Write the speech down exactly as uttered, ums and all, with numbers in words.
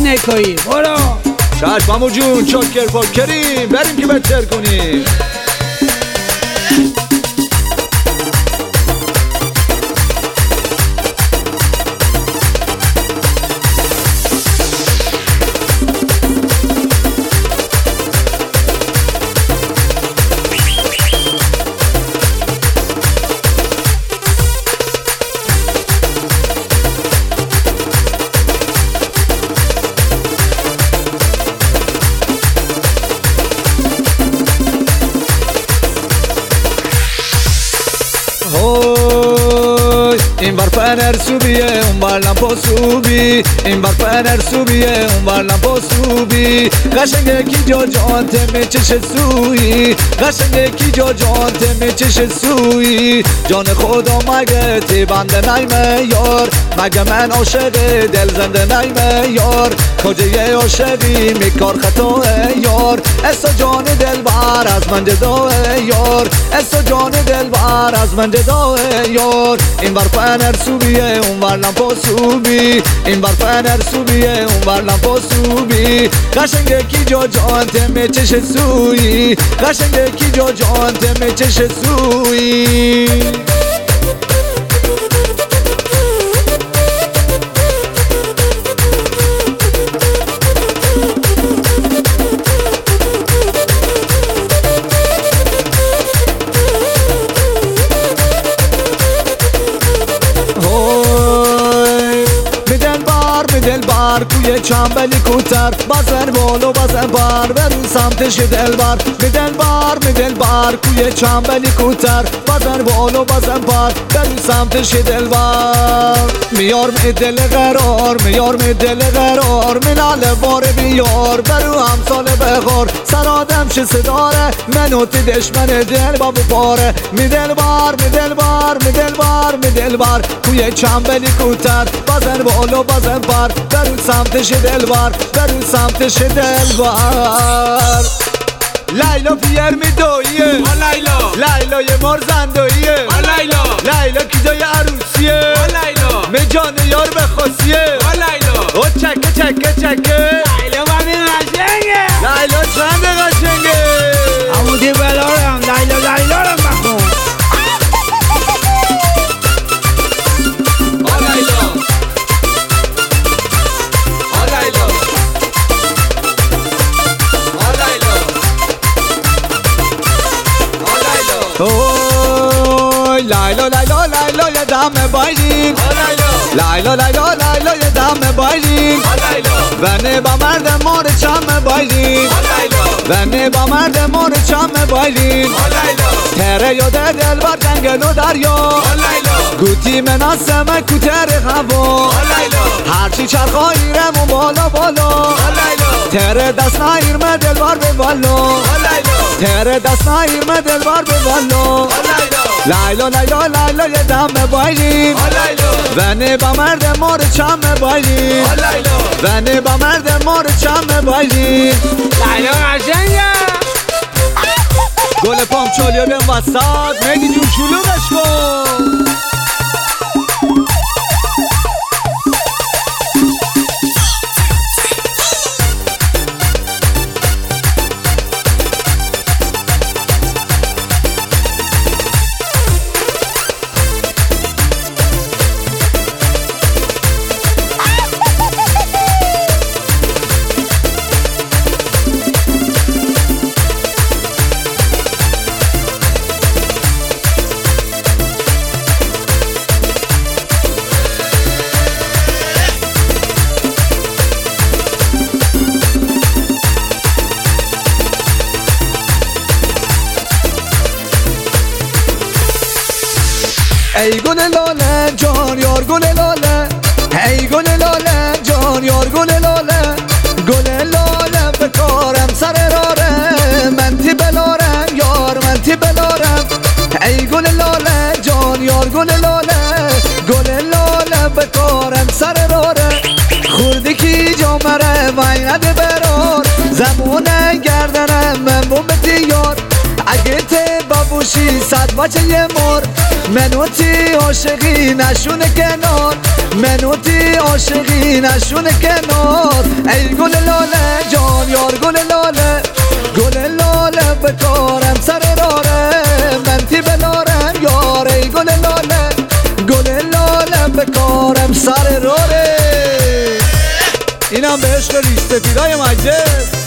نکایی برو. چشم عمو جون چاکر پاکریم بریم که بهتر کنیم. این بر فنر سوبیه اون بر لمپا سوبی، این بر فنر سوبیه اون بر لمپا سوبی. قشنگه کی جا جان تمه چش سوی، قشنگه کی جا جان تمه چش سوی. جان خدا مگه تی بنده نیمه یار، مگه من عاشق دل زنده نیمه یار. کجای عاشقی میکار خطاه یار، اسا جان دل بر از من جداه یار، اسا جان دل بر از من جداه یار. این بر فنر سوبیه اون بر لمپا سوبی، این بر فنر سوبیه اون بر لمپا سوبی. قشنگه کی جا جان تمه چش سوی، قشنگه کی جا جان تمه چش سوی. دلبر کوی چنبلی کوتر بزن بالو بزن بر برو سمتش دلبر. می دلبر می دلبر کوی چنبلی کوتر بزن بالو بزن بر برو سمتش دلبر. میار می دل قرار میار می دل قرار منال بار بیار برو همسال بخور سر آدم چه صداره منو تی دشمن دل بابو پاره. می دلبر می دلبر می دلبر می دلبر کوی چنبلی کوتر بزن بالو بزن بر برو سمتش دلبر برو سمتش دلبر. لیلا پیر می دویه لیلا لیلا یه مار زنداییه لیلا لیلا کی جای عروسیه لیلا می جان یار بخواسیه لیلا او چکه چکه چکه لیلا ببین قشنگه لیلا چند قشنگه عمودی بلارم لیلا لیلا رو بخون. اوی لیلا لیلا لیلا یه دم بایلین لیلا لیلا لیلا یه دم بایلین ونه با مرد مار چم بایلین ونه با مرد مار چم بایلین. تره یاده دل بر جنگل و دریا گوتی مناسمه کوتر هوا هرچی چرخایی رمون بالا بالا. تره دست نایرمه دل بار به بالا تره دست نایرمه دل بار به بالا. لیلا لیلا لیلا یه دم بایلین ونه با مرد مار چم بایلین ونه با مرد مار چم بایلین. لیلا قشنگه گل پام چالیو بیم وسط مهدی جون شلوغش کن. ای گل لاله جان یار گل لاله ای گل لاله جان یار گل لاله گل لاله بکارم سر راره من تی بلارم یار من تی بلارم. ای گل لاله جان یار گل لاله گل لاله بکارم سر راره خوردی کی جامره وینده برار زمونه گردنم من بومتی یار اگه تی بابو موشی صد بچه یه مر منوتی عاشقی نشونه کنار منوتی عاشقی نشونه کنار ای گل لاله جان یار گل لاله گل لاله بکارم سر راره منتی بلارم یار ای گل لاله گل لاله بکارم سر راره اینم به عشق ریش سفیدای مجلس